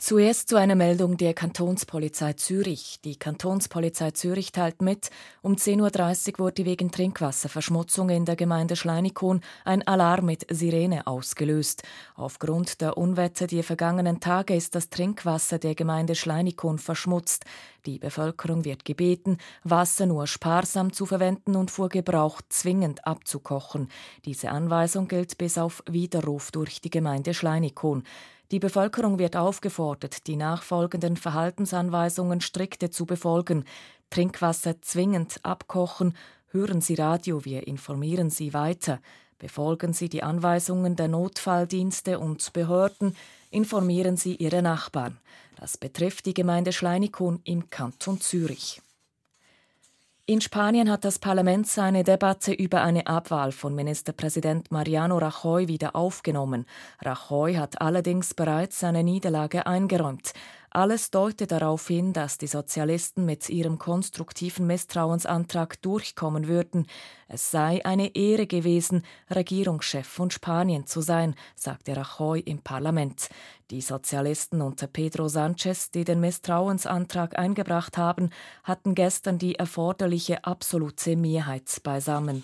Zuerst zu einer Meldung der Kantonspolizei Zürich. Die Kantonspolizei Zürich teilt mit, um 10.30 Uhr wurde wegen Trinkwasserverschmutzung in der Gemeinde Schleinikon ein Alarm mit Sirene ausgelöst. Aufgrund der Unwetter der vergangenen Tage ist das Trinkwasser der Gemeinde Schleinikon verschmutzt. Die Bevölkerung wird gebeten, Wasser nur sparsam zu verwenden und vor Gebrauch zwingend abzukochen. Diese Anweisung gilt bis auf Widerruf durch die Gemeinde Schleinikon. Die Bevölkerung wird aufgefordert, die nachfolgenden Verhaltensanweisungen strikte zu befolgen. Trinkwasser zwingend abkochen, hören Sie Radio, wir informieren Sie weiter. Befolgen Sie die Anweisungen der Notfalldienste und Behörden, informieren Sie Ihre Nachbarn. Das betrifft die Gemeinde Schleinikon im Kanton Zürich. In Spanien hat das Parlament seine Debatte über eine Abwahl von Ministerpräsident Mariano Rajoy wieder aufgenommen. Rajoy hat allerdings bereits seine Niederlage eingeräumt. Alles deutet darauf hin, dass die Sozialisten mit ihrem konstruktiven Misstrauensantrag durchkommen würden. Es sei eine Ehre gewesen, Regierungschef von Spanien zu sein, sagte Rajoy im Parlament. Die Sozialisten unter Pedro Sánchez, die den Misstrauensantrag eingebracht haben, hatten gestern die erforderliche absolute Mehrheit beisammen.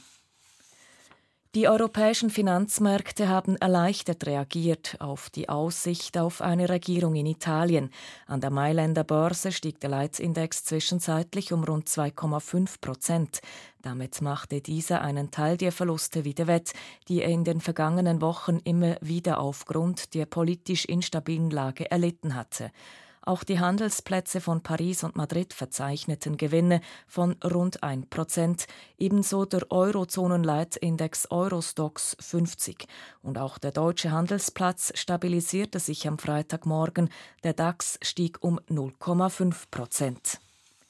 Die europäischen Finanzmärkte haben erleichtert reagiert auf die Aussicht auf eine Regierung in Italien. An der Mailänder Börse stieg der Leitindex zwischenzeitlich um rund 2,5%. Damit machte dieser einen Teil der Verluste wieder wett, die er in den vergangenen Wochen immer wieder aufgrund der politisch instabilen Lage erlitten hatte. Auch die Handelsplätze von Paris und Madrid verzeichneten Gewinne von rund 1%, ebenso der Eurozonen-Leitindex Eurostoxx 50. Und auch der deutsche Handelsplatz stabilisierte sich am Freitagmorgen, der DAX stieg um 0,5%.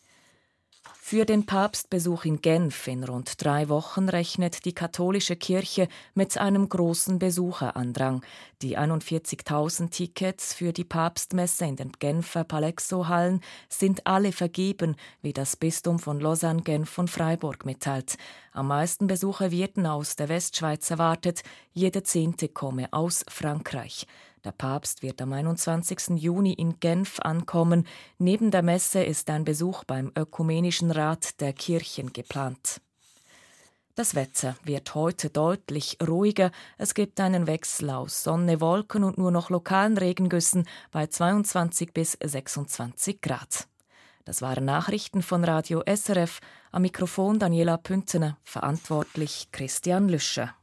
Für den Papstbesuch in Genf in rund 3 Wochen rechnet die katholische Kirche mit einem großen Besucherandrang. Die 41.000 Tickets für die Papstmesse in den Genfer Palexo-Hallen sind alle vergeben, wie das Bistum von Lausanne, Genf und Freiburg mitteilt. Am meisten Besucher werden aus der Westschweiz erwartet, jeder 10. komme aus Frankreich. Der Papst wird am 21. Juni in Genf ankommen. Neben der Messe ist ein Besuch beim Ökumenischen Rat der Kirchen geplant. Das Wetter wird heute deutlich ruhiger. Es gibt einen Wechsel aus Sonne, Wolken und nur noch lokalen Regengüssen bei 22 bis 26 Grad. Das waren Nachrichten von Radio SRF. Am Mikrofon Daniela Püntener, verantwortlich Christian Lüscher.